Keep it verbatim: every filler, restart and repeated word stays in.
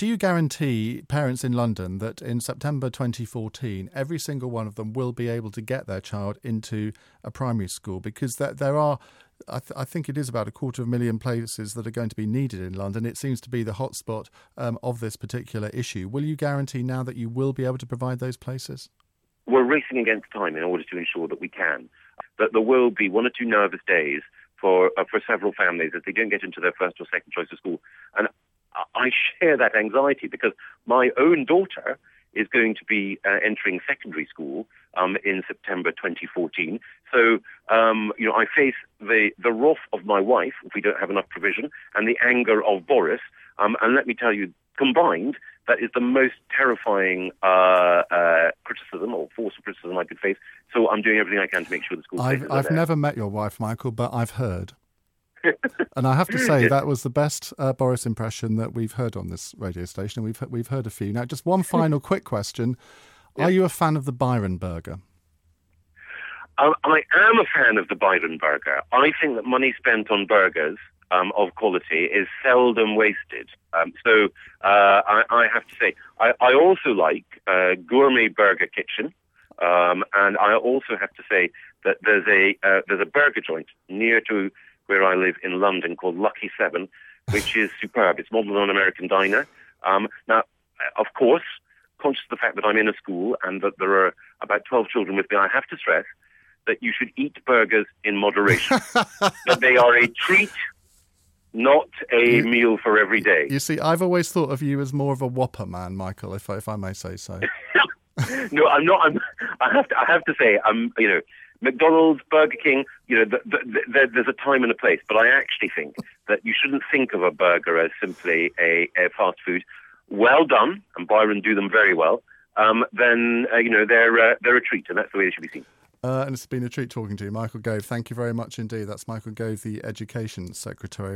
do you guarantee parents in London that in September twenty fourteen, every single one of them will be able to get their child into a primary school? Because there, there are, I, th- I think it is about a quarter of a million places that are going to be needed in London. It seems to be the hotspot um, of this particular issue. Will you guarantee now that you will be able to provide those places? We're racing against time in order to ensure that we can. That there will be one or two nervous days for uh, for several families as they don't get into their first or second choice of school. And I share that anxiety because my own daughter is going to be uh, entering secondary school um, in September twenty fourteen. So, um, you know, I face the, the wrath of my wife if we don't have enough provision and the anger of Boris. Um, and let me tell you, combined, that is the most terrifying uh, uh, criticism or force of criticism I could face. So I'm doing everything I can to make sure the school I've, places I've are there. never met your wife, Michael, but I've heard. And I have to say, that was the best uh, Boris impression that we've heard on this radio station. We've we've heard a few. Now, just one final quick question. Yeah. Are you a fan of the Byron burger? Um, I am a fan of the Byron burger. I think that money spent on burgers um, of quality is seldom wasted. Um, so uh, I, I have to say, I, I also like uh, Gourmet Burger Kitchen. Um, and I also have to say that there's a uh, there's a burger joint near to where I live in London called Lucky Seven, which is superb. It's modeled on an American diner. Um, now, of course, conscious of the fact that I'm in a school and that there are about twelve children with me, I have to stress that you should eat burgers in moderation. That they are a treat, not a you, meal for every day. You see, I've always thought of you as more of a Whopper man, Michael, if I, if I may say so. No, I'm not. I'm, I have to. I have to say, I'm. You know, McDonald's, Burger King. You know, the, the, the, there's a time and a place. But I actually think that you shouldn't think of a burger as simply a, a fast food. Well done, and Byron do them very well. Um, then uh, you know they're uh, they're a treat, and that's the way they should be seen. Uh, and it's been a treat talking to you, Michael Gove. Thank you very much indeed. That's Michael Gove, the Education Secretary.